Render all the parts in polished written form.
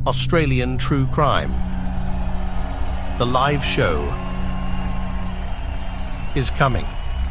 Australian True Crime. The live show is coming.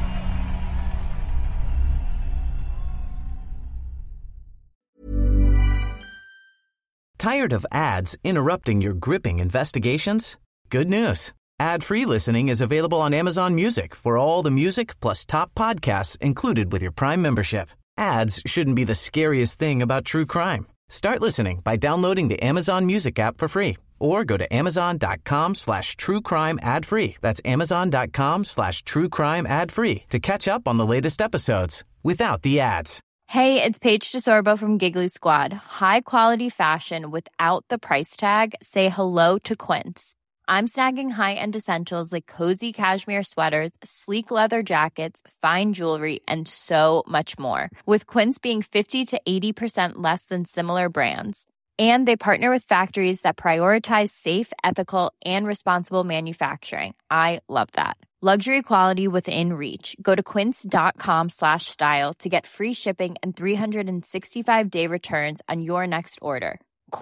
Tired of ads interrupting your gripping investigations? Good news. Ad-free listening is available on Amazon Music for all the music plus top podcasts included with your Prime membership. Ads shouldn't be the scariest thing about true crime. Start listening by downloading the Amazon Music app for free or go to amazon.com/truecrime ad-free. That's amazon.com/truecrime ad-free to catch up on the latest episodes without the ads. Hey, it's Paige DeSorbo from Giggly Squad. High quality fashion without the price tag. Say hello to Quince. I'm snagging high-end essentials like cozy cashmere sweaters, sleek leather jackets, fine jewelry, and so much more. With Quince being 50 to 80% less than similar brands. And they partner with factories that prioritize safe, ethical, and responsible manufacturing. I love that. Luxury quality within reach. Go to quince.com/style to get free shipping and 365-day returns on your next order.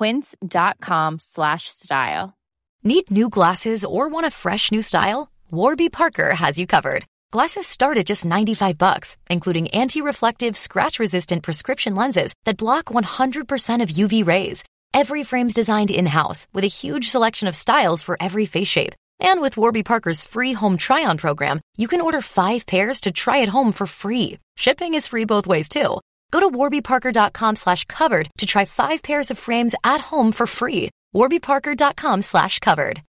Quince.com/style. Need new glasses or want a fresh new style? Warby Parker has you covered. Glasses start at just $95, including anti-reflective, scratch-resistant prescription lenses that block 100% of UV rays. Every frame's designed in-house with a huge selection of styles for every face shape. And with Warby Parker's free home try-on program, you can order 5 pairs to try at home for free. Shipping is free both ways, too. Go to warbyparker.com/covered to try 5 pairs of frames at home for free. warbyparker.com/covered.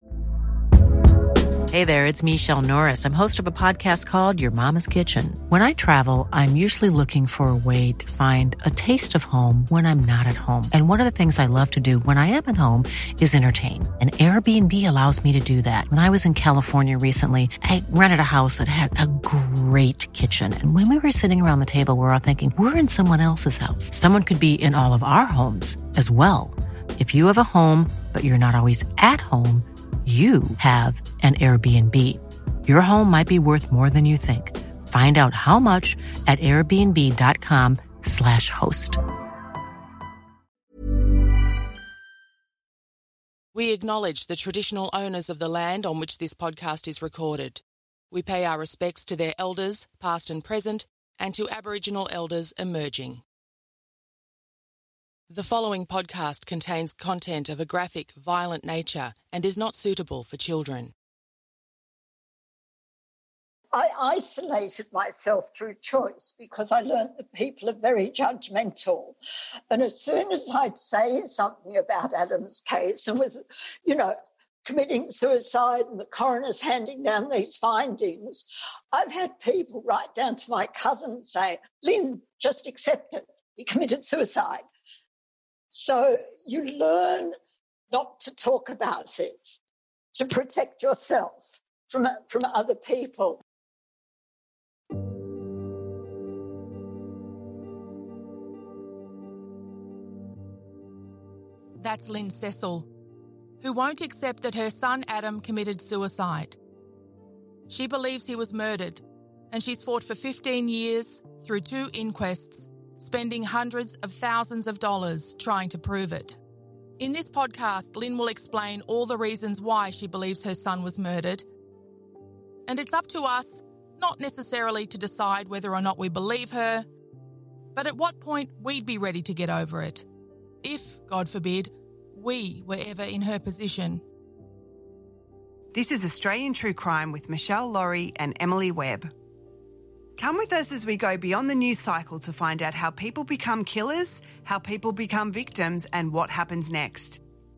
Hey there, it's Michelle Norris. I'm host of a podcast called Your Mama's Kitchen. When I travel, I'm usually looking for a way to find a taste of home when I'm not at home. And one of the things I love to do when I am at home is entertain. And Airbnb allows me to do that. When I was in California recently, I rented a house that had a great kitchen. And when we were sitting around the table, we're all thinking, we're in someone else's house. Someone could be in all of our homes as well. If you have a home, but you're not always at home, you have an Airbnb. Your home might be worth more than you think. Find out how much at airbnb.com/host. We acknowledge the traditional owners of the land on which this podcast is recorded. We pay our respects to their elders, past and present, and to Aboriginal elders emerging. The following podcast contains content of a graphic, violent nature and is not suitable for children. I isolated myself through choice because I learned that people are very judgmental. And as soon as I'd say something about Adam's case and with, committing suicide and the coroner's handing down these findings, I've had people write down to my cousin say, Lynn, just accept it. He committed suicide. So you learn not to talk about it, to protect yourself from other people. That's Lynn Cecil, who won't accept that her son Adam committed suicide. She believes he was murdered, and she's fought for 15 years through 2 inquests, spending hundreds of thousands of dollars trying to prove it. In this podcast, Lynn will explain all the reasons why she believes her son was murdered. And it's up to us, not necessarily to decide whether or not we believe her, but at what point we'd be ready to get over it, if, God forbid, we were ever in her position. This is Australian True Crime with Michelle Laurie and Emily Webb. Come with us as we go beyond the news cycle to find out how people become killers, how people become victims, and what happens next.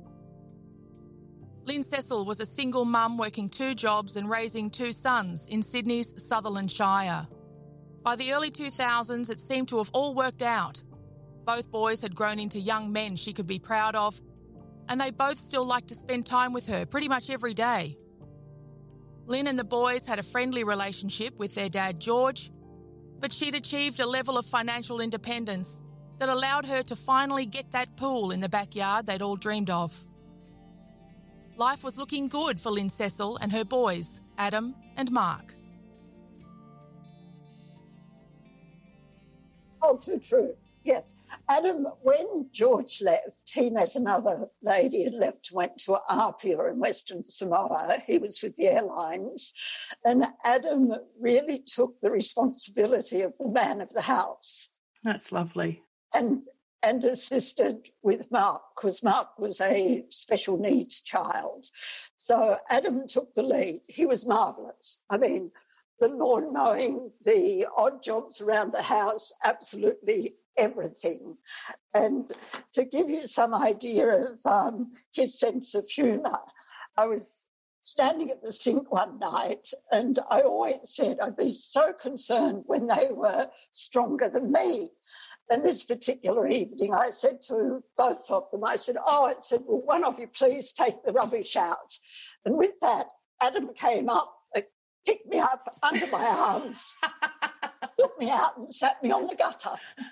Lynn Cecil was a single mum working 2 jobs and raising 2 sons in Sydney's Sutherland Shire. By the early 2000s, it seemed to have all worked out. Both boys had grown into young men she could be proud of, and they both still liked to spend time with her pretty much every day. Lynn and the boys had a friendly relationship with their dad, George, but she'd achieved a level of financial independence that allowed her to finally get that pool in the backyard they'd all dreamed of. Life was looking good for Lynn Cecil and her boys, Adam and Mark. Oh, too true. Yes. Adam, when George left, he met another lady and left, went to Apia in Western Samoa. He was with the airlines. And Adam really took the responsibility of the man of the house. That's lovely. And assisted with Mark, because Mark was a special needs child. So Adam took the lead. He was marvellous. I mean, the lawn mowing, the odd jobs around the house, absolutely everything. And to give you some idea of his sense of humour, I was standing at the sink one night and I always said I'd be so concerned when they were stronger than me. And this particular evening I said to both of them, I said, will one of you please take the rubbish out? And with that, Adam came up, picked me up under my arms, took me out and sat me on the gutter.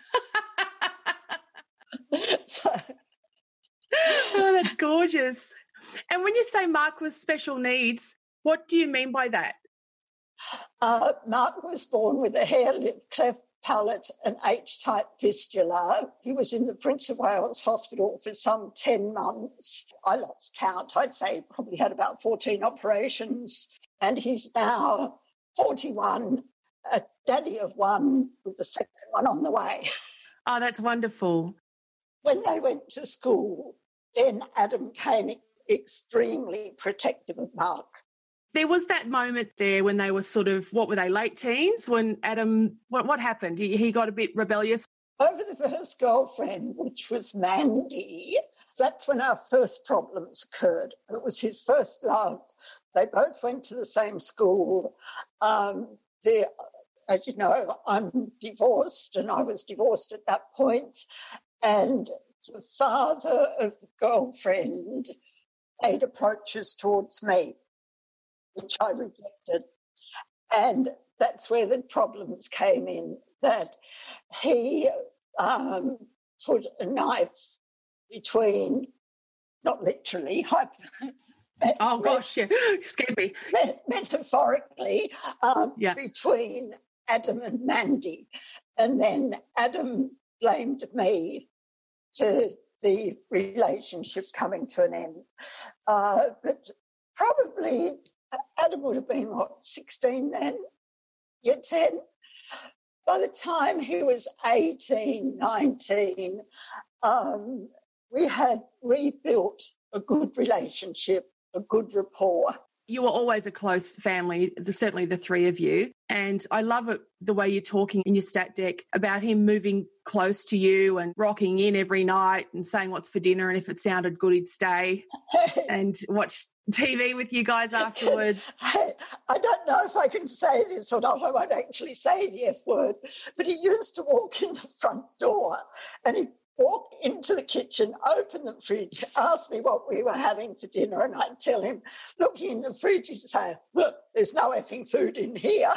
Oh, that's gorgeous. And when you say Mark was special needs, what do you mean by that? Mark was born with a hair lip, cleft palate and H-type fistula. He was in the Prince of Wales Hospital for some 10 months. I lost count. I'd say he probably had about 14 operations. And he's now 41, a daddy of one with the second one on the way. Oh, that's wonderful. When they went to school, then Adam came extremely protective of Mark. There was that moment there when they were sort of, what were they, late teens? When Adam, what happened? He got a bit rebellious? Over the first girlfriend, which was Mandy, that's when our first problems occurred. It was his first love. They both went to the same school. As you know, I'm divorced and I was divorced at that point. And the father of the girlfriend made approaches towards me, which I rejected. And that's where the problems came in, that he put a knife between, not literally, oh, gosh, yeah, scared me. Metaphorically, between Adam and Mandy. And then Adam blamed me for the relationship coming to an end. But probably Adam would have been, 16 then? Year 10? By the time he was 18, 19, we had rebuilt a good relationship, a good rapport. You were always a close family, certainly the three of you. And I love it, the way you're talking in your stat deck about him moving close to you and rocking in every night and saying what's for dinner, and if it sounded good, he'd stay and watch TV with you guys afterwards. I don't know if I can say this or not. I won't actually say the F word, but he used to walk in the front door and he'd walk into the kitchen, open the fridge, ask me what we were having for dinner, and I'd tell him, looking in the fridge, he'd say, look, there's no effing food in here.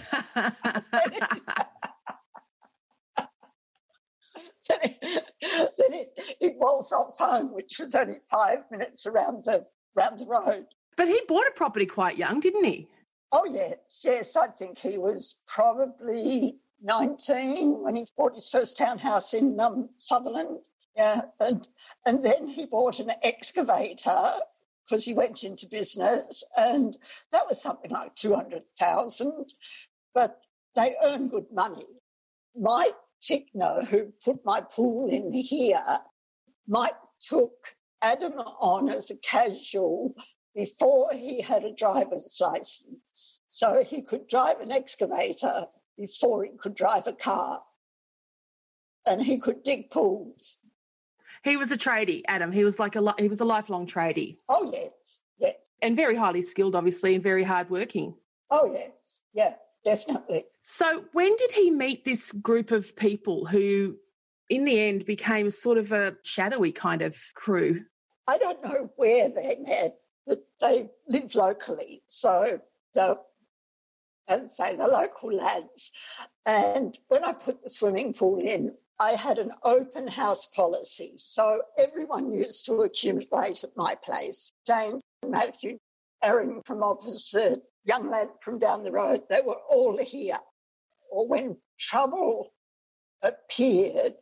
Then he'd waltz off home, which was only 5 minutes around the road. But he bought a property quite young, didn't he? Oh, yes. I think he was probably 19 when he bought his first townhouse in Sutherland. Yeah, and then he bought an excavator because he went into business, and that was something like 200,000. But they earn good money. Mike Tickner, who put my pool in here, Mike took Adam on as a casual before he had a driver's license, so he could drive an excavator before he could drive a car, and he could dig pools. He was a tradie, Adam. He was he was a lifelong tradie. Oh, yes. And very highly skilled, obviously, and very hardworking. Oh, yes. Yeah, definitely. So when did he meet this group of people who, in the end, became sort of a shadowy kind of crew? I don't know where they met, but they lived locally. So, as I say, the local lads. And when I put the swimming pool in, I had an open house policy. So everyone used to accumulate at my place. Jane, Matthew, Aaron from opposite, young lad from down the road, they were all here. Or when trouble appeared,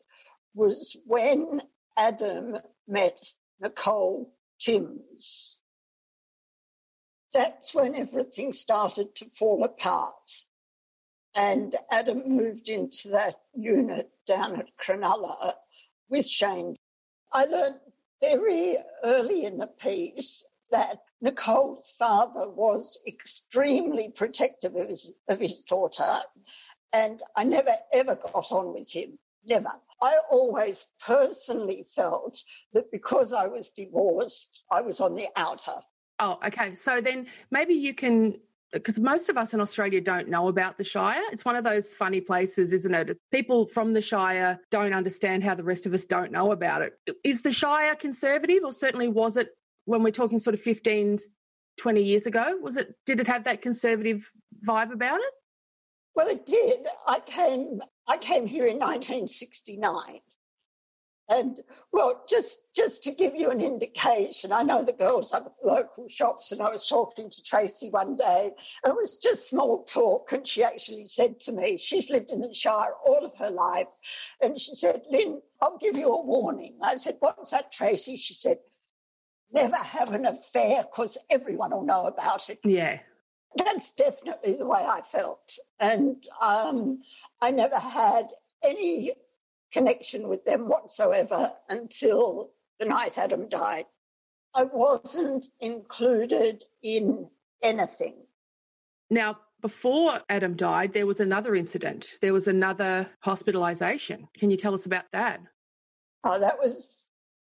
was when Adam met Nicole Timms. That's when everything started to fall apart. And Adam moved into that unit down at Cronulla with Shane. I learned very early in the piece that Nicole's father was extremely protective of his daughter, and I never, ever got on with him, never. I always personally felt that because I was divorced, I was on the outer. Oh, okay. So then maybe you can, because most of us in Australia don't know about the Shire. It's one of those funny places, isn't it? People from the Shire don't understand how the rest of us don't know about it. Is the Shire conservative, or certainly was it when we're talking sort of 15, 20 years ago? Did it have that conservative vibe about it? Well, it did. I came here in 1969. And, well, just to give you an indication, I know the girls up at the local shops, and I was talking to Tracy one day, and it was just small talk, and she actually said to me, she's lived in the Shire all of her life, and she said, Lynn, I'll give you a warning. I said, what's that, Tracy? She said, never have an affair because everyone will know about it. Yeah. That's definitely the way I felt. And I never had any connection with them whatsoever until the night Adam died. I wasn't included in anything. Now, before Adam died, there was another incident. There was another hospitalisation. Can you tell us about that? Oh, that was,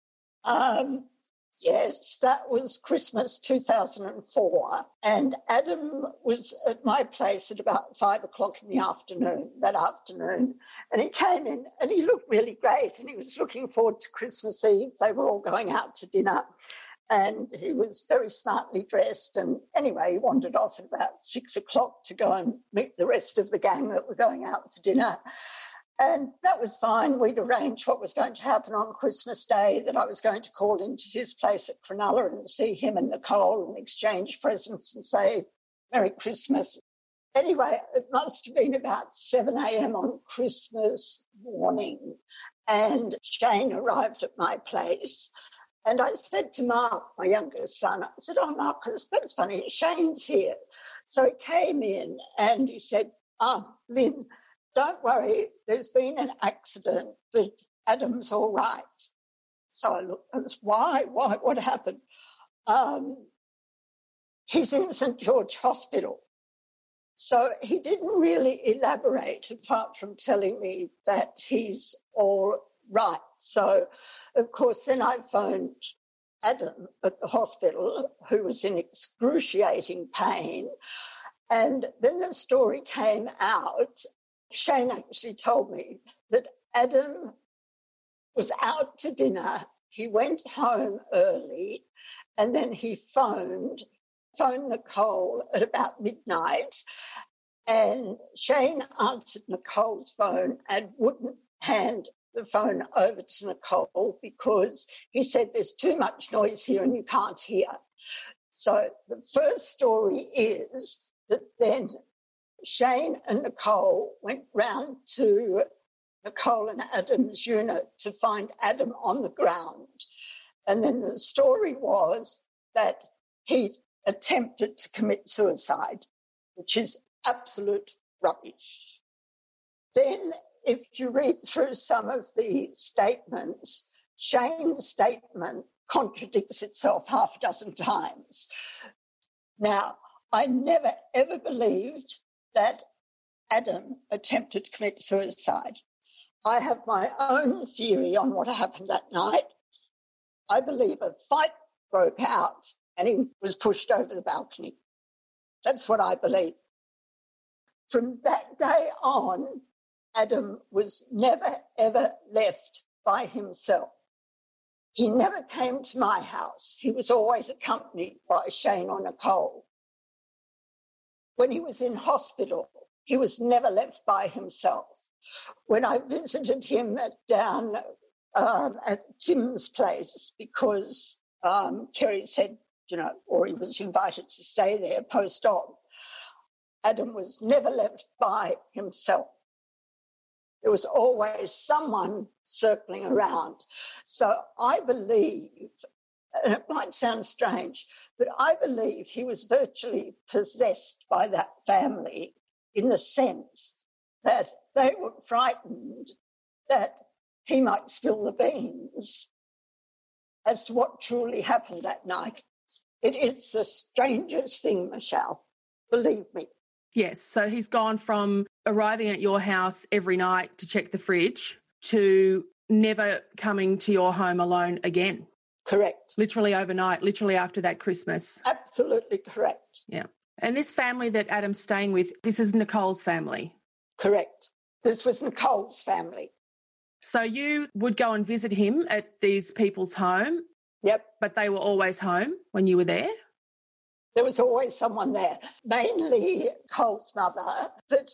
yes, that was Christmas 2004. And Adam was at my place at about 5 o'clock in the afternoon, that afternoon. And he came in and he looked really great, and he was looking forward to Christmas Eve. They were all going out to dinner, and he was very smartly dressed. And anyway, he wandered off at about 6 o'clock to go and meet the rest of the gang that were going out to dinner. And that was fine. We'd arranged what was going to happen on Christmas Day, that I was going to call into his place at Cronulla and see him and Nicole and exchange presents and say, Merry Christmas. Anyway, it must have been about 7 a.m. on Christmas morning, and Shane arrived at my place. And I said to Mark, my youngest son, I said, oh, Mark, that's funny, Shane's here. So he came in and he said, Lynn, don't worry, there's been an accident, but Adam's all right. So I looked, I said, why? What happened? He's in St George Hospital. So he didn't really elaborate apart from telling me that he's all right. So, of course, then I phoned Adam at the hospital, who was in excruciating pain. And then the story came out. Shane actually told me that Adam was out to dinner. He went home early, and then he phoned Nicole at about midnight, and Shane answered Nicole's phone and wouldn't hand the phone over to Nicole because he said there's too much noise here and you can't hear. So the first story is that then Shane and Nicole went round to Nicole and Adam's unit to find Adam on the ground. And then the story was that he attempted to commit suicide, which is absolute rubbish. Then if you read through some of the statements, Shane's statement contradicts itself half a dozen times. Now, I never, ever believed that Adam attempted to commit suicide. I have my own theory on what happened that night. I believe a fight broke out and he was pushed over the balcony. That's what I believe. From that day on, Adam was never, ever left by himself. He never came to my house. He was always accompanied by Shane or Nicole. When he was in hospital, he was never left by himself. When I visited him down at Tim's place, because Kerry said, or he was invited to stay there post-op, Adam was never left by himself. There was always someone circling around. So I believe, and it might sound strange, but I believe he was virtually possessed by that family in the sense that they were frightened that he might spill the beans as to what truly happened that night. It is the strangest thing, Michelle, believe me. Yes, so he's gone from arriving at your house every night to check the fridge to never coming to your home alone again. Correct. Literally overnight, literally after that Christmas. Absolutely correct. Yeah. And this family that Adam's staying with, this is Nicole's family. Correct. This was Nicole's family. So you would go and visit him at these people's home? Yep. But they were always home when you were there? There was always someone there, mainly Cole's mother, but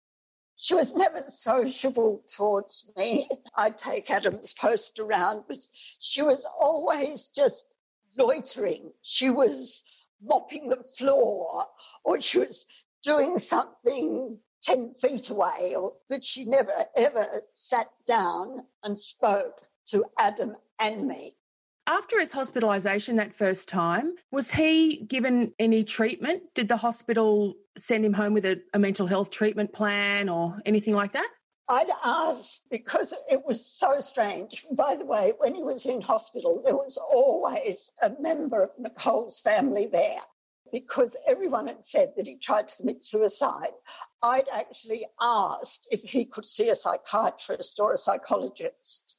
she was never sociable towards me. I'd take Adam's post around, but she was always just loitering. She was mopping the floor, or she was doing something 10 feet away, but she never, ever sat down and spoke to Adam and me. After his hospitalisation that first time, was he given any treatment? Did the hospital send him home with a mental health treatment plan or anything like that? I'd asked because it was so strange. By the way, when he was in hospital, there was always a member of Nicole's family there because everyone had said that he tried to commit suicide. I'd actually asked if he could see a psychiatrist or a psychologist.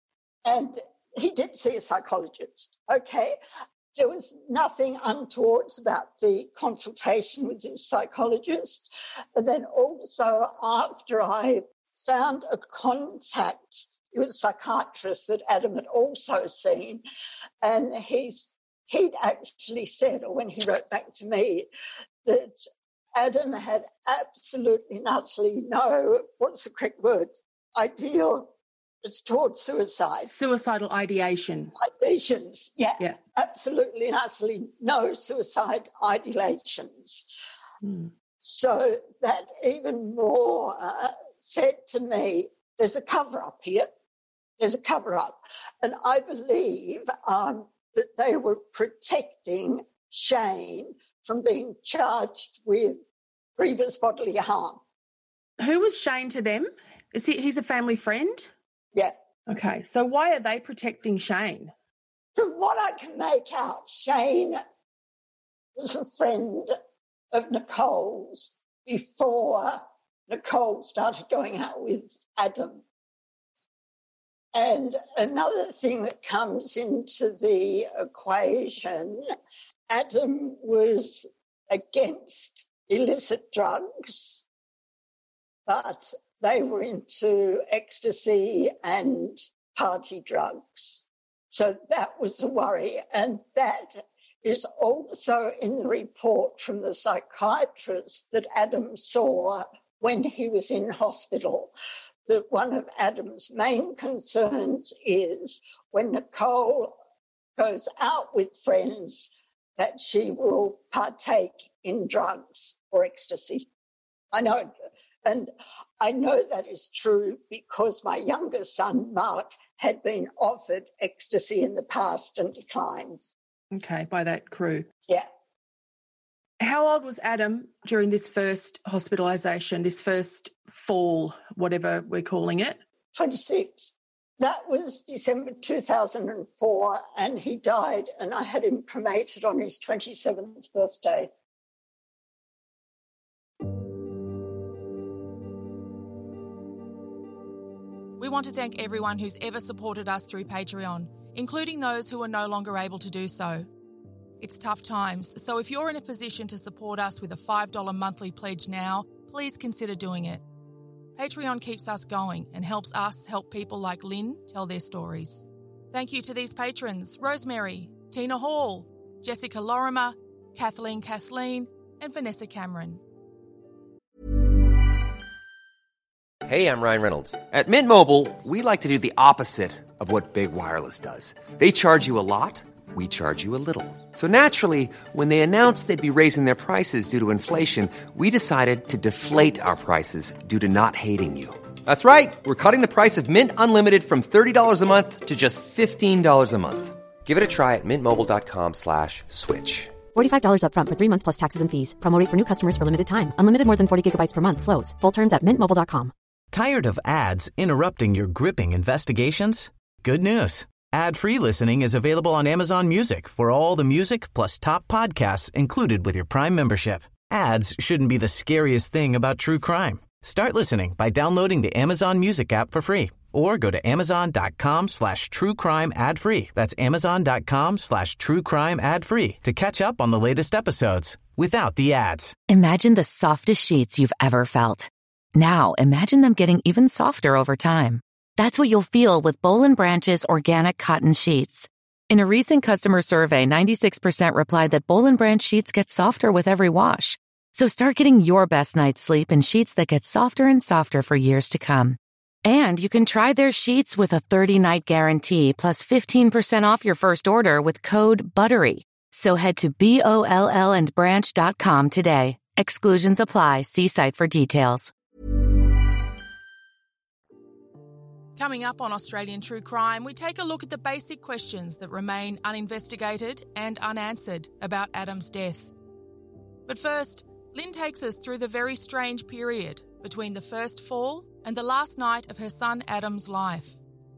And he did see a psychologist, okay? There was nothing untoward about the consultation with his psychologist. And then also after I found a contact, he was a psychiatrist that Adam had also seen, and he'd actually said, or when he wrote back to me, that Adam had absolutely and utterly no, what's the correct word, ideal. It's towards suicide. Suicidal ideation. Ideations, yeah. Absolutely and utterly no suicide ideations. So that even more said to me, there's a cover-up here. There's a cover-up. And I believe that they were protecting Shane from being charged with grievous bodily harm. Who was Shane to them? He's a family friend? Yeah. Okay, so why are they protecting Shane? From what I can make out, Shane was a friend of Nicole's before Nicole started going out with Adam. And another thing that comes into the equation, Adam was against illicit drugs, but they were into ecstasy and party drugs. So that was a worry. And that is also in the report from the psychiatrist that Adam saw when he was in hospital, that one of Adam's main concerns is when Nicole goes out with friends that she will partake in drugs or ecstasy. I know, and I know that is true because my younger son, Mark, had been offered ecstasy in the past and declined. Okay, by that crew. Yeah. How old was Adam during this first hospitalisation, this first fall, whatever we're calling it? 26. That was December 2004, and he died, and I had him cremated on his 27th birthday. We want to thank everyone who's ever supported us through Patreon, including those who are no longer able to do so. It's tough times, so if you're in a position to support us with a $5 monthly pledge now, please consider doing it. Patreon keeps us going and helps us help people like Lynn tell their stories. Thank you to these patrons: Rosemary, Tina Hall, Jessica Lorimer, Kathleen, and Vanessa Cameron. Hey, I'm Ryan Reynolds. At Mint Mobile, we like to do the opposite of what Big Wireless does. They charge you a lot, we charge you a little. So naturally, when they announced they'd be raising their prices due to inflation, we decided to deflate our prices due to not hating you. That's right. We're cutting the price of Mint Unlimited from $30 a month to just $15 a month. Give it a try at mintmobile.com/switch. $45 up front for 3 months plus taxes and fees. Promo rate for new customers for limited time. Unlimited more than 40 gigabytes per month. Slows full terms at mintmobile.com. Tired of ads interrupting your gripping investigations? Good news. Ad-free listening is available on Amazon Music for all the music plus top podcasts included with your Prime membership. Ads shouldn't be the scariest thing about true crime. Start listening by downloading the Amazon Music app for free or go to amazon.com/truecrime ad-free. That's amazon.com/truecrime ad-free to catch up on the latest episodes without the ads. Imagine the softest sheets you've ever felt. Now imagine them getting even softer over time. That's what you'll feel with Boll & Branch's organic cotton sheets. In a recent customer survey, 96% replied that Boll & Branch sheets get softer with every wash. So start getting your best night's sleep in sheets that get softer and softer for years to come. And you can try their sheets with a 30-night guarantee plus 15% off your first order with code BUTTERY. So head to BOLLandbranch.com today. Exclusions apply. See site for details. Coming up on Australian True Crime, we take a look at the basic questions that remain uninvestigated and unanswered about Adam's death. But first, Lynn takes us through the very strange period between the first fall and the last night of her son Adam's life.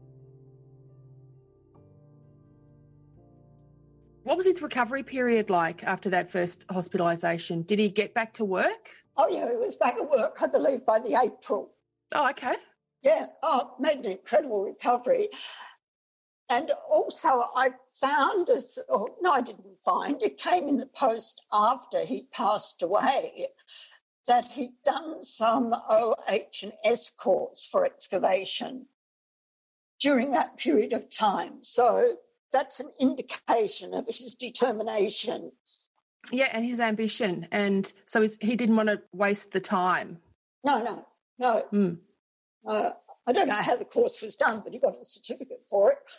What was his recovery period like after that first hospitalisation? Did he get back to work? Oh, yeah, he was back at work, I believe, by the April. Oh, okay. Yeah, made an incredible recovery. And also I found, I didn't find, it came in the post after he passed away, that he'd done some OH&S course for excavation during that period of time. So that's an indication of his determination. Yeah, and his ambition. And so he didn't want to waste the time. No. I don't know how the course was done, but he got a certificate for it.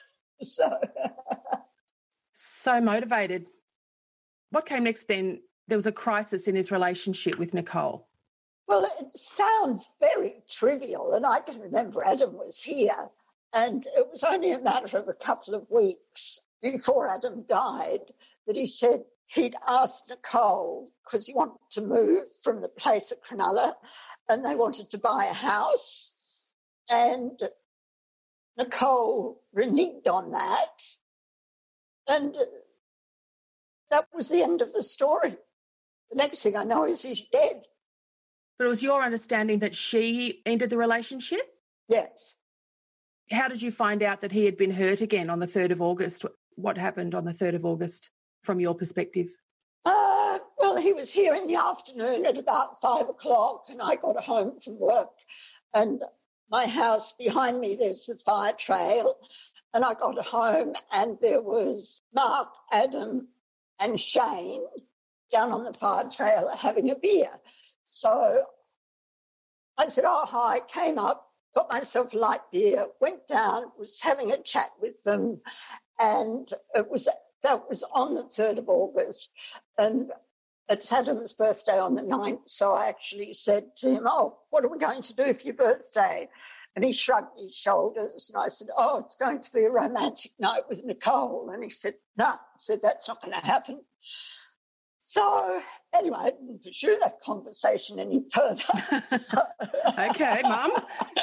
So motivated. What came next then? There was a crisis in his relationship with Nicole. Well, it sounds very trivial, and I can remember Adam was here, and it was only a matter of a couple of weeks before Adam died that he said he'd asked Nicole, because he wanted to move from the place at Cronulla, and they wanted to buy a house, and Nicole reneged on that, and that was the end of the story. The next thing I know is he's dead. But it was your understanding that she ended the relationship? Yes. How did you find out that he had been hurt again on the 3rd of August? What happened on the 3rd of August from your perspective? Well, he was here in the afternoon at about 5 o'clock, and I got home from work, and my house behind me, there's the fire trail, and I got home and there was Mark, Adam and Shane down on the fire trail having a beer. So I said, oh, hi, came up, got myself a light beer, went down, was having a chat with them, and that was on the 3rd of August, and it's Adam's birthday on the 9th, so I actually said to him, oh, what are we going to do for your birthday? And he shrugged his shoulders, and I said, oh, it's going to be a romantic night with Nicole. And he said, no. I said, that's not going to happen. So anyway, I didn't pursue that conversation any further. Okay, Mum.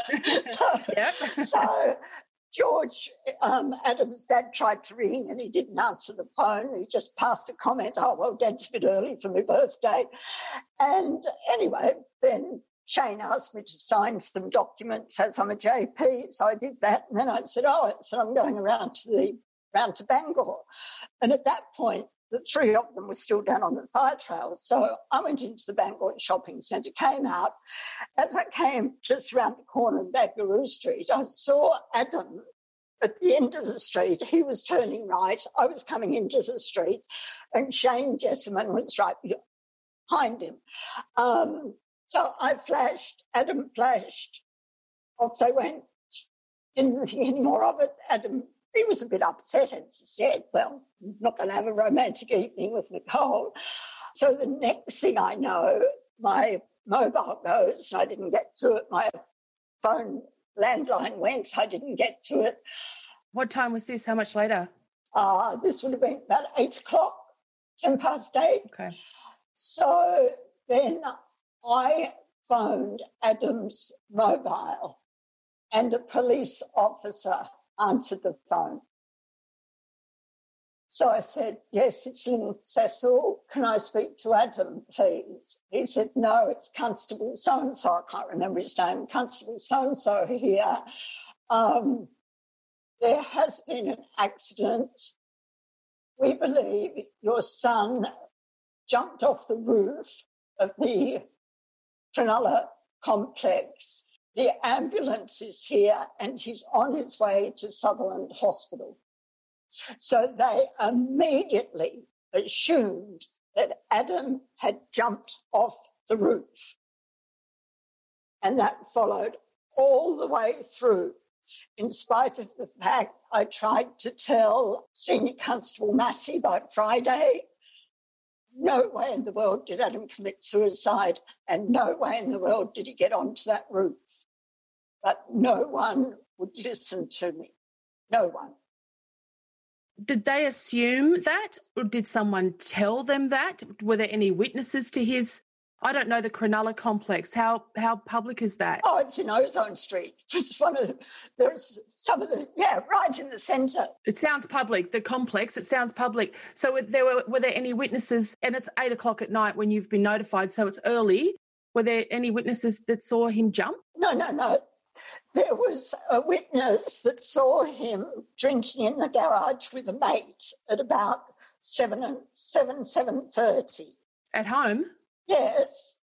So George, Adam's dad, tried to ring and he didn't answer the phone. He just passed a comment, oh, well, Dad's a bit early for my birthday. And anyway, then Shane asked me to sign some documents as I'm a JP, so I did that. And then I said, I'm going around to Bangor. And at that point, the three of them were still down on the fire trail. So I went into the Bangor shopping centre, came out. As I came just around the corner of Bagaroo Street, I saw Adam at the end of the street. He was turning right. I was coming into the street, and Shane Jessamine was right behind him. So I flashed, Adam flashed, off they went. Didn't think any more of it. Adam, he was a bit upset, as he said, well, I'm not going to have a romantic evening with Nicole. So the next thing I know, my mobile goes, and I didn't get to it. My phone landline went. I didn't get to it. What time was this? How much later? This would have been about 8 o'clock, 10 past 8. Okay. So then I phoned Adam's mobile and a police officer answered the phone. So I said, yes, it's Lynn Cecil. Can I speak to Adam, please? He said, no, it's Constable so-and-so. I can't remember his name. Constable so-and-so here. There has been an accident. We believe your son jumped off the roof of the Cronulla complex. The ambulance is here and he's on his way to Sutherland Hospital. So they immediately assumed that Adam had jumped off the roof. And that followed all the way through, in spite of the fact I tried to tell Senior Constable Massey by Friday. No way in the world did Adam commit suicide, and no way in the world did he get onto that roof. But no one would listen to me. No one. Did they assume that, or did someone tell them that? Were there any witnesses to his? I don't know the Cronulla complex. How public is that? Oh, it's in Ozone Street. Just there's some of the, right in the centre. It sounds public, the complex, it sounds public. So were there any witnesses, and it's 8 o'clock at night when you've been notified, so it's early. Were there any witnesses that saw him jump? No. There was a witness that saw him drinking in the garage with a mate at about 7:30. At home? Yes.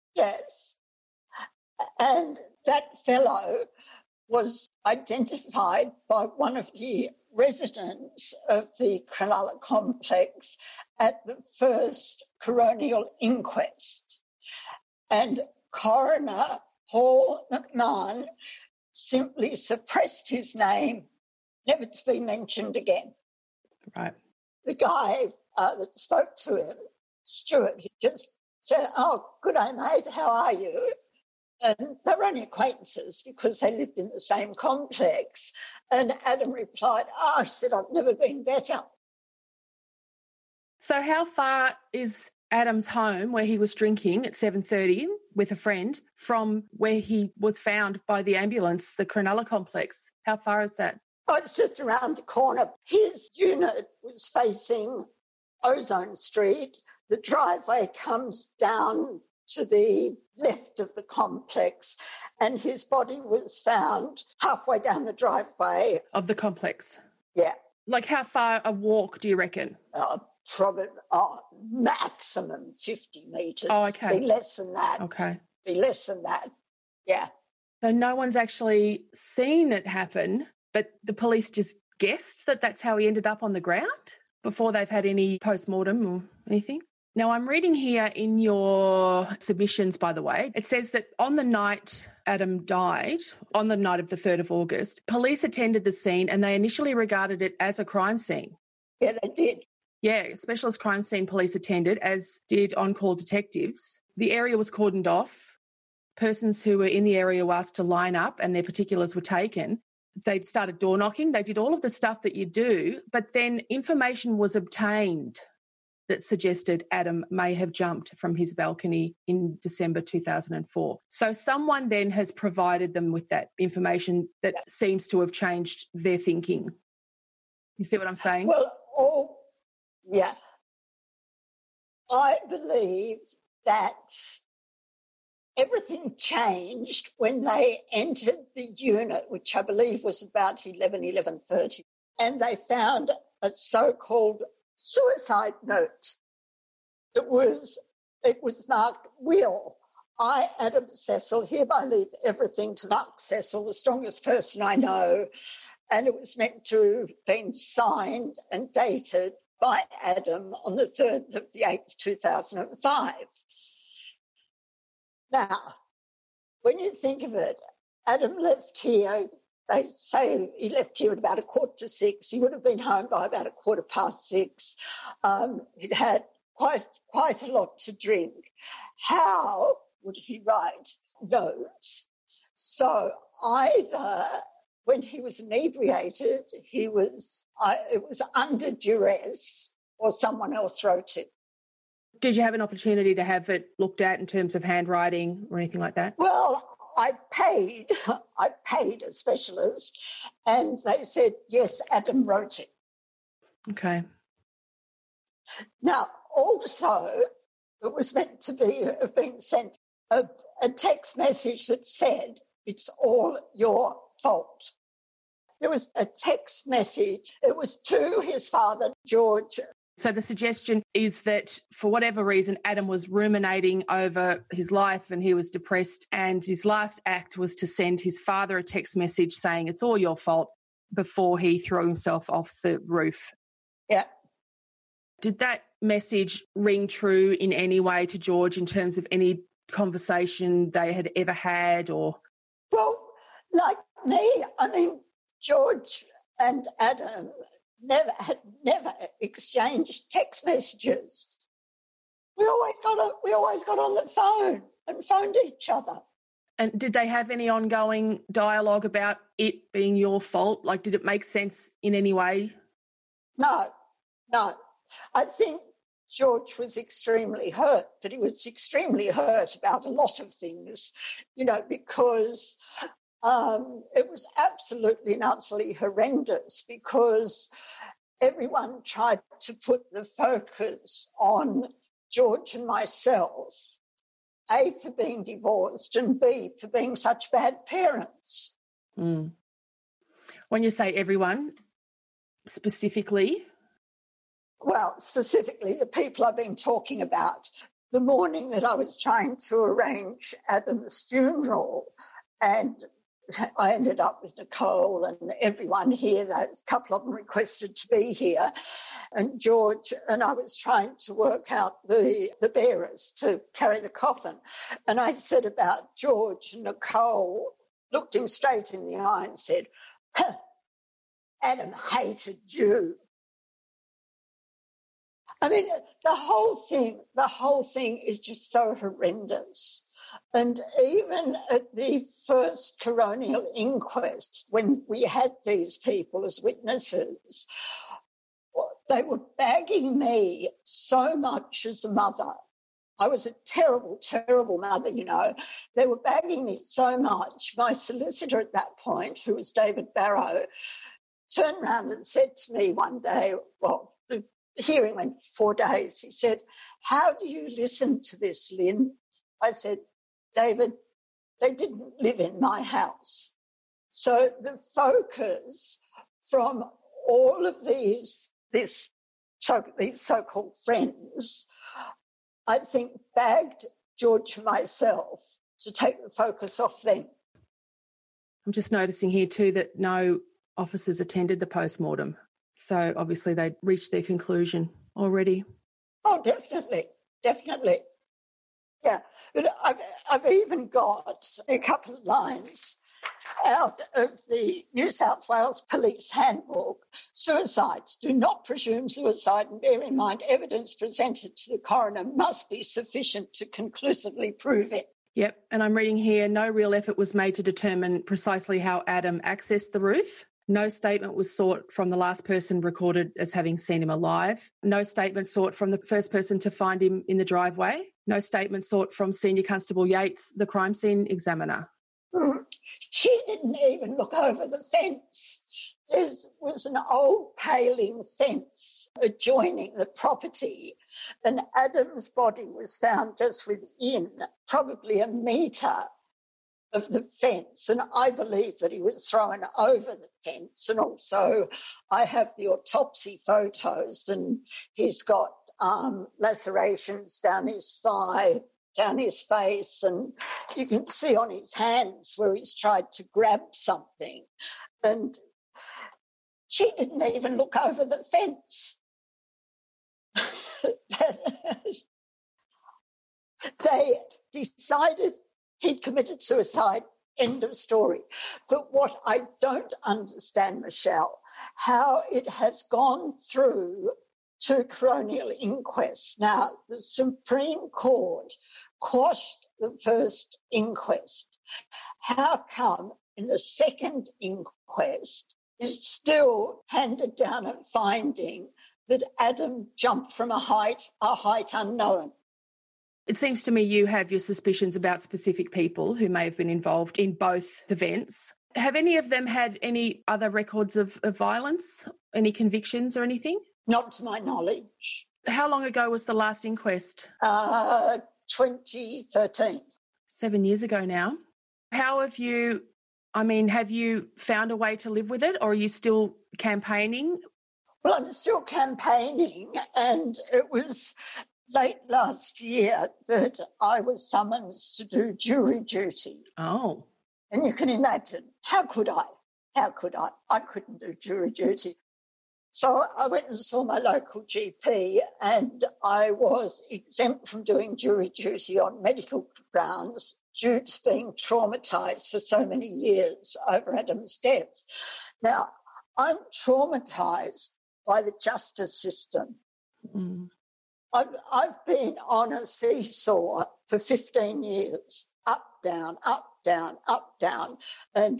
And that fellow was identified by one of the residents of the Cronulla complex at the first coronial inquest. And Coroner Paul McMahon simply suppressed his name, never to be mentioned again. Right. The guy that spoke to him, Stuart, he just said, oh, good day, mate, how are you? And they were only acquaintances because they lived in the same complex. And Adam replied, I said, I've never been better. So how far is Adam's home, where he was drinking at 7:30 with a friend, from where he was found by the ambulance, the Cronulla complex? How far is that? Oh, it's just around the corner. His unit was facing Ozone Street. The driveway comes down to the left of the complex, and his body was found halfway down the driveway. Of the complex? Yeah. Like how far a walk do you reckon? Probably maximum 50 metres. Oh, okay. Be less than that. Okay. Be less than that, yeah. So no one's actually seen it happen, but the police just guessed that that's how he ended up on the ground before they've had any post-mortem or anything? Now, I'm reading here in your submissions, by the way, it says that on the night Adam died, on the night of the 3rd of August, police attended the scene and they initially regarded it as a crime scene. Yeah, they did. Yeah, specialist crime scene police attended, as did on-call detectives. The area was cordoned off. Persons who were in the area were asked to line up and their particulars were taken. They started door knocking. They did all of the stuff that you do, but then information was obtained that suggested Adam may have jumped from his balcony in December 2004. So someone then has provided them with that information that seems to have changed their thinking. You see what I'm saying? Well, yeah. I believe that everything changed when they entered the unit, which I believe was about 11:30, and they found a so-called suicide note. It was marked, Will, I, Adam Cecil, hereby leave everything to Mark Cecil, the strongest person I know. And it was meant to have been signed and dated by Adam on the 3rd of the 8th, 2005. Now, when you think of it, Adam left here, they say he left here at about 5:45. He would have been home by about 6:15. He'd had quite a lot to drink. How would he write notes So either when he was inebriated, it was under duress, or someone else wrote it. Did you have an opportunity to have it looked at in terms of handwriting or anything like that? Well, I paid a specialist, and they said, yes, Adam wrote it. Okay. Now, also, it was meant to have been sent a text message that said, it's all your fault. There was a text message. It was to his father, George. So the suggestion is that for whatever reason, Adam was ruminating over his life and he was depressed, and his last act was to send his father a text message saying it's all your fault before he threw himself off the roof. Yeah. Did that message ring true in any way to George in terms of any conversation they had ever had? Or? Well, like me, I mean, George and Adam never exchanged text messages. We always got on the phone and phoned each other. And did they have any ongoing dialogue about it being your fault? Like, did it make sense in any way? No. I think George was extremely hurt, but he was extremely hurt about a lot of things, because it was absolutely and utterly horrendous, because everyone tried to put the focus on George and myself, A, for being divorced, and B, for being such bad parents. Mm. When you say everyone, specifically? Well, specifically the people I've been talking about. The morning that I was trying to arrange Adam's funeral, and I ended up with Nicole and everyone here. A couple of them requested to be here, and George, and I was trying to work out the bearers to carry the coffin. And I said about George, and Nicole looked him straight in the eye and said, Adam hated you. I mean, the whole thing is just so horrendous. And even at the first coronial inquest, when we had these people as witnesses, they were bagging me so much as a mother. I was a terrible, terrible mother, They were bagging me so much. My solicitor at that point, who was David Barrow, turned around and said to me one day, the hearing went 4 days. He said, how do you listen to this, Lynn? I said, David, they didn't live in my house. So the focus from all of these so-called friends, I think, bagged George and myself to take the focus off them. I'm just noticing here too that no officers attended the post-mortem. So obviously they'd reached their conclusion already. Oh, definitely. Yeah, but I've even got a couple of lines out of the New South Wales Police Handbook. Suicides do not presume suicide, and bear in mind evidence presented to the coroner must be sufficient to conclusively prove it. Yep, and I'm reading here, no real effort was made to determine precisely how Adam accessed the roof. No statement was sought from the last person recorded as having seen him alive. No statement sought from the first person to find him in the driveway. No statement sought from Senior Constable Yates, the crime scene examiner. She didn't even look over the fence. There was an old paling fence adjoining the property, and Adam's body was found just within probably a metre of the fence, and I believe that he was thrown over the fence. And also I have the autopsy photos, and he's got lacerations down his thigh, down his face, and you can see on his hands where he's tried to grab something. And she didn't even look over the fence. They decided he'd committed suicide, end of story. But what I don't understand, Michelle, how it has gone through 2 coronial inquests. Now, the Supreme Court quashed the first inquest, how come in the second inquest is still handed down a finding that Adam jumped from a height unknown? It seems to me you have your suspicions about specific people who may have been involved in both events. Have any of them had any other records of violence, any convictions or anything? Not to my knowledge. How long ago was the last inquest? 2013. 7 years ago now. How have you found a way to live with it, or are you still campaigning? Well, I'm still campaigning, and it was late last year that I was summoned to do jury duty. Oh. And you can imagine, how could I? I couldn't do jury duty. So I went and saw my local GP, and I was exempt from doing jury duty on medical grounds due to being traumatised for so many years over Adam's death. Now, I'm traumatised by the justice system. Mm. I've been on a seesaw for 15 years, up, down, up, down, up, down. And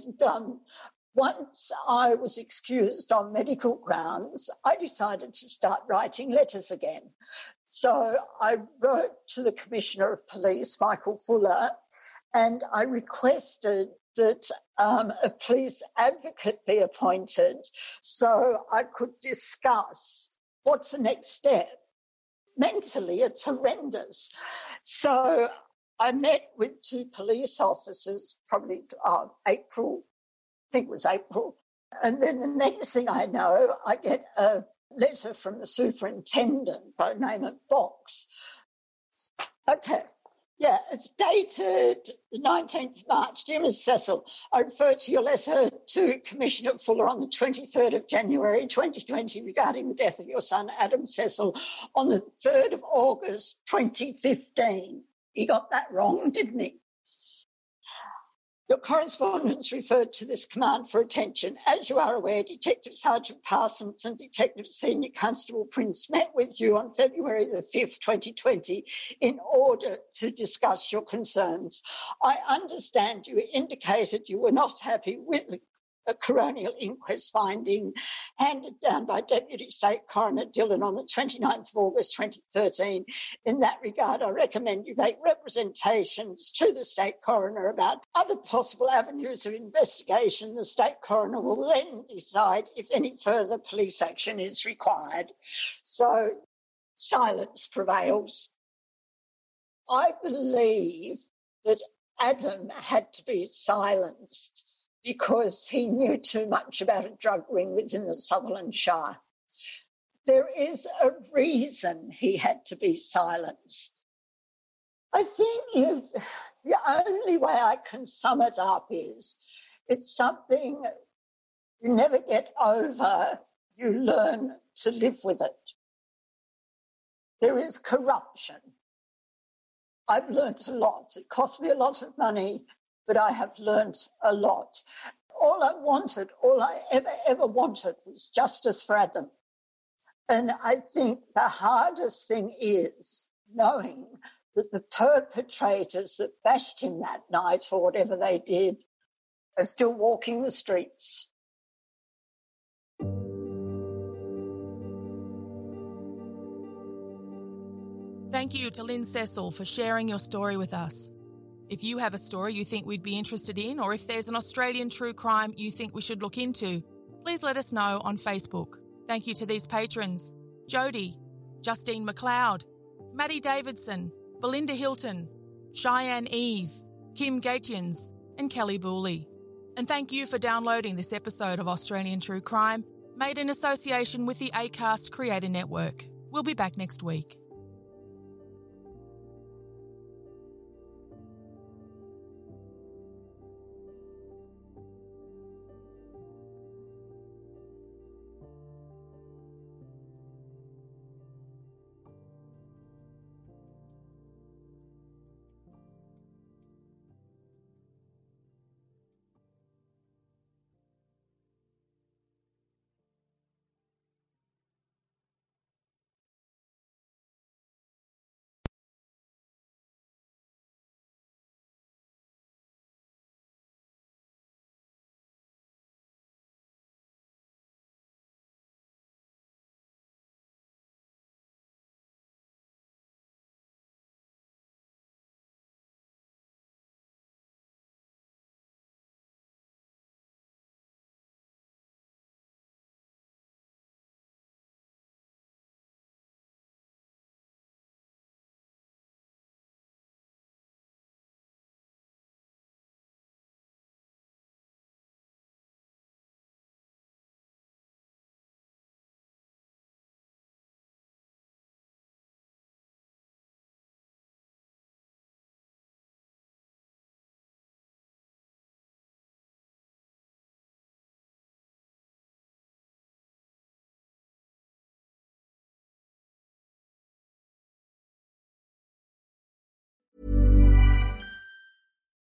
once I was excused on medical grounds, I decided to start writing letters again. So I wrote to the Commissioner of Police, Michael Fuller, and I requested that a police advocate be appointed so I could discuss what's the next step. Mentally, it's horrendous. So I met with two police officers, probably April, I think it was April. And then the next thing I know, I get a letter from the superintendent by the name of Box. Okay. Yeah, it's dated the 19th of March. Dear Ms. Cecil, I refer to your letter to Commissioner Fuller on the 23rd of January 2020 regarding the death of your son, Adam Cecil, on the 3rd of August 2015. He got that wrong, didn't he? Your correspondence referred to this command for attention. As you are aware, Detective Sergeant Parsons and Detective Senior Constable Prince met with you on February the 5th, 2020, in order to discuss your concerns. I understand you indicated you were not happy with the coronial inquest finding handed down by Deputy State Coroner Dillon on the 29th of August 2013. In that regard, I recommend you make representations to the State Coroner about other possible avenues of investigation. The State Coroner will then decide if any further police action is required. So silence prevails. I believe that Adam had to be silenced because he knew too much about a drug ring within the Sutherland Shire. There is a reason he had to be silenced. I think the only way I can sum it up is it's something you never get over, you learn to live with it. There is corruption. I've learnt a lot. It cost me a lot of money, but I have learnt a lot. All I ever wanted was justice for Adam. And I think the hardest thing is knowing that the perpetrators that bashed him that night or whatever they did are still walking the streets. Thank you to Lynn Cecil for sharing your story with us. If you have a story you think we'd be interested in, or if there's an Australian true crime you think we should look into, please let us know on Facebook. Thank you to these patrons: Jody, Justine McLeod, Maddie Davidson, Belinda Hilton, Cheyenne Eve, Kim Gatians, and Kelly Booley. And thank you for downloading this episode of Australian True Crime, made in association with the Acast Creator Network. We'll be back next week.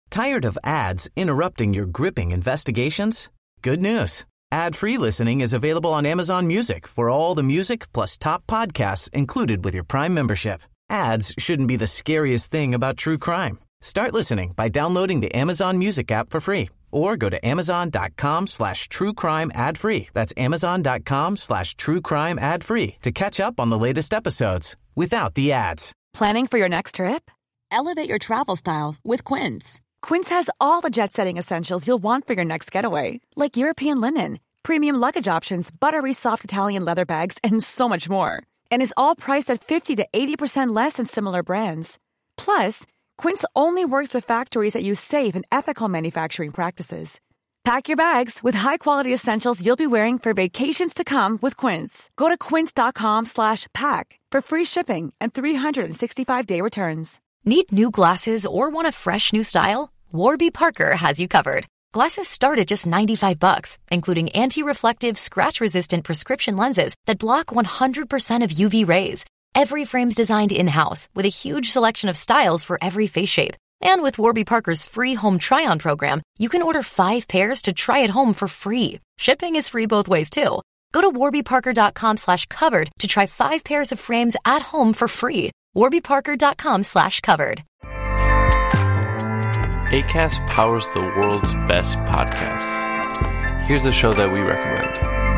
Tired of ads interrupting your gripping investigations? Good news. Ad-free listening is available on Amazon Music for all the music plus top podcasts included with your Prime membership. Ads shouldn't be the scariest thing about true crime. Start listening by downloading the Amazon Music app for free or go to amazon.com/truecrime ad-free. That's amazon.com/truecrime ad-free to catch up on the latest episodes without the ads. Planning for your next trip? Elevate your travel style with Quince. Quince has all the jet-setting essentials you'll want for your next getaway, like European linen, premium luggage options, buttery soft Italian leather bags, and so much more. And is all priced at 50 to 80% less than similar brands. Plus, Quince only works with factories that use safe and ethical manufacturing practices. Pack your bags with high-quality essentials you'll be wearing for vacations to come with Quince. Go to quince.com/pack for free shipping and 365-day returns. Need new glasses or want a fresh new style? Warby Parker has you covered. Glasses start at just $95, including anti-reflective, scratch-resistant prescription lenses that block 100% of UV rays. Every frame's designed in-house with a huge selection of styles for every face shape. And with Warby Parker's free home try-on program, you can order 5 pairs to try at home for free. Shipping is free both ways, too. Go to warbyparker.com/covered to try 5 pairs of frames at home for free. warbyparker.com/covered. Acast powers the world's best podcasts. Here's a show that we recommend.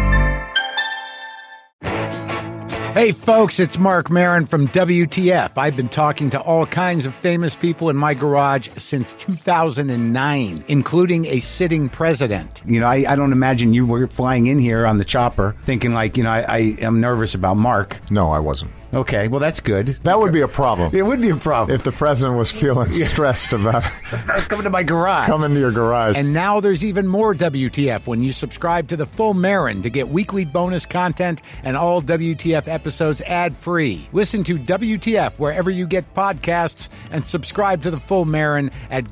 Hey folks, it's Mark Maron from WTF. I've been talking to all kinds of famous people in my garage since 2009, including a sitting president. You know, I don't imagine you were flying in here on the chopper thinking like, you know, I am nervous about Mark. No, I wasn't. Okay, well, that's good. That would be a problem. It would be a problem. If the president was feeling stressed about coming to my garage. Coming to your garage. And now there's even more WTF when you subscribe to The Full Marin to get weekly bonus content and all WTF episodes ad-free. Listen to WTF wherever you get podcasts and subscribe to The Full Marin at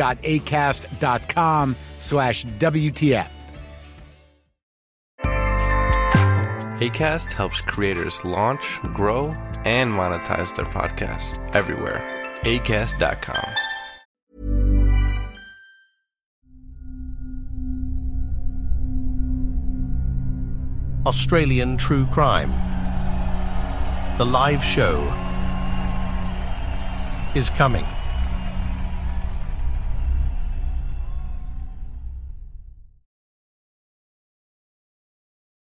go.acast.com/WTF. Acast helps creators launch, grow, and monetize their podcasts everywhere. Acast.com. Australian True Crime. The live show is coming.